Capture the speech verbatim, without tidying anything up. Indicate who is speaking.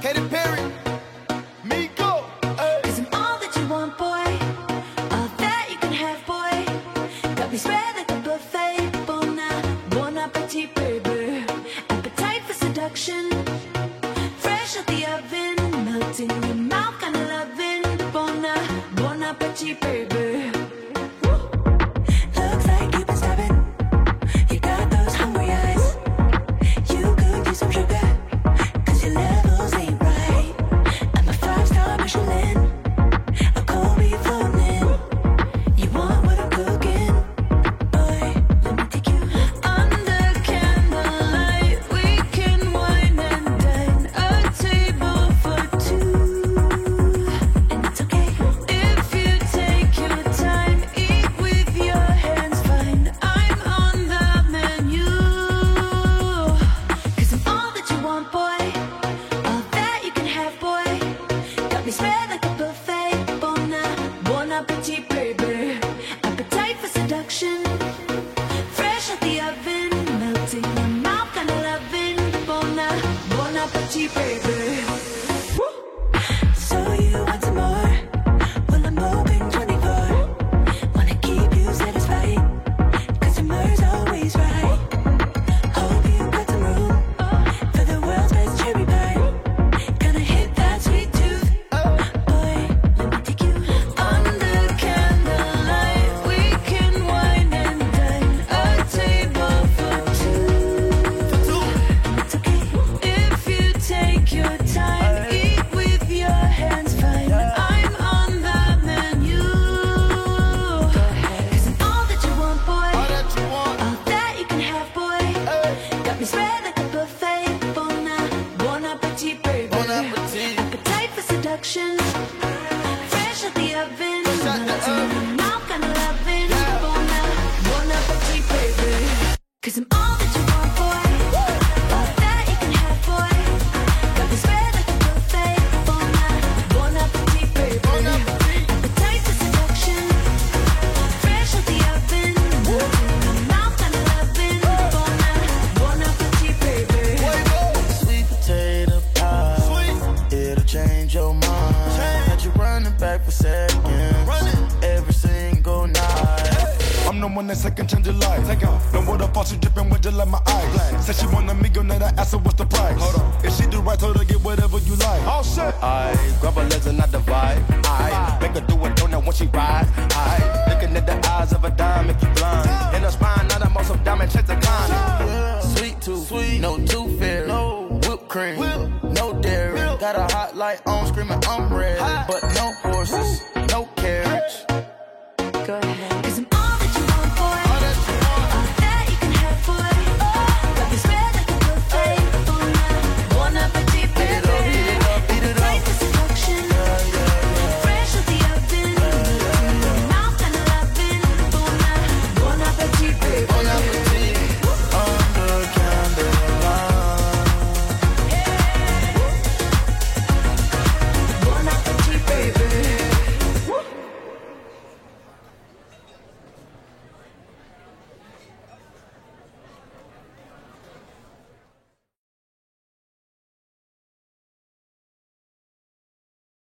Speaker 1: Katy Perry, Miko.
Speaker 2: Cause I'm all that you want, boy. All that you can have, boy. Got me spread like a buffet. Bon, bon appetit, baby. Appetite for seduction. Fresh out the oven. Melting in your mouth, kinda loving. Bon, bon appetit, baby. Looks like you've been starving. You got those hungry eyes. You could use some sugar. Cause your levels ain't right. I'm a five-star Michelin. A cold beef floating. You want what I'm cooking? Boy, let me take you under candlelight. We can wine and dine. A table for two. And it's okay if you take your time. Eat with your hands, fine. I'm on the menu. Cause I'm all that you want, boy. All that you can have, boy. Got me spread like a buffet. Bon, bon appetit, baby. Appetite for seduction. Fresh out the oven. Melting in your mouth, kinda loving. Bon, bon appetit, baby. So you want some more? Well, I'm open twenty-four. Wanna keep you satisfied. Cause summer's always right. Hope you got some room for the world's best cherry pie. Gonna hit that sweet tooth. Boy, let me take you under candlelight. We can wine and dine. A table for two. And it's okay if you take your time. Eat with your hands, fine. I'm on the menu. Cause I'm all that you want, boy.
Speaker 1: All that you want.
Speaker 2: All that you can have, boy.
Speaker 1: Hey.
Speaker 2: Got me spread like a buffet. Bon, bon appetit, baby.
Speaker 1: Bon appetit.
Speaker 2: Appetite for seduction. Fresh out the oven.
Speaker 1: Fresh out the
Speaker 2: Melting in
Speaker 1: oven.
Speaker 2: your mouth, kinda loving.
Speaker 1: Yeah.
Speaker 2: Bon, bon appetit, baby. Cause I'm all that you want, boy. All that you can have, boy. Got me spread like a buffet. Bon, bon appetit, baby.
Speaker 1: Bon appetit.
Speaker 2: Appetite for seduction. Fresh out the oven. Melting in your mouth, kinda loving. Bon, bon appetit, baby.
Speaker 3: Sweet potato pie.
Speaker 1: Sweet.
Speaker 3: It'll change your mind.
Speaker 1: Change.
Speaker 3: Had you running back for seconds.
Speaker 1: Running.
Speaker 3: Every single night.
Speaker 4: I'm the one that second change your life. Take off. No water faucet dripping with just like my eyes. Said she want a millionaire, I asked her what's the price. Hold on. If she do right, told her get whatever you like.
Speaker 1: Oh shit.
Speaker 3: I grab her legs and I divide. I make her do a donut when she ride. I looking at the eyes of a dime, make you blind. In her spine, not a muscle diamond, chase the kind. Sweet tooth, sweet, no tooth fairy, no whipped cream,
Speaker 1: Whip.
Speaker 3: no dairy.
Speaker 1: Milk.
Speaker 3: Got a hot light on, screaming I'm ready,
Speaker 1: Hot.
Speaker 3: but no horses, no carriage.
Speaker 2: Go ahead.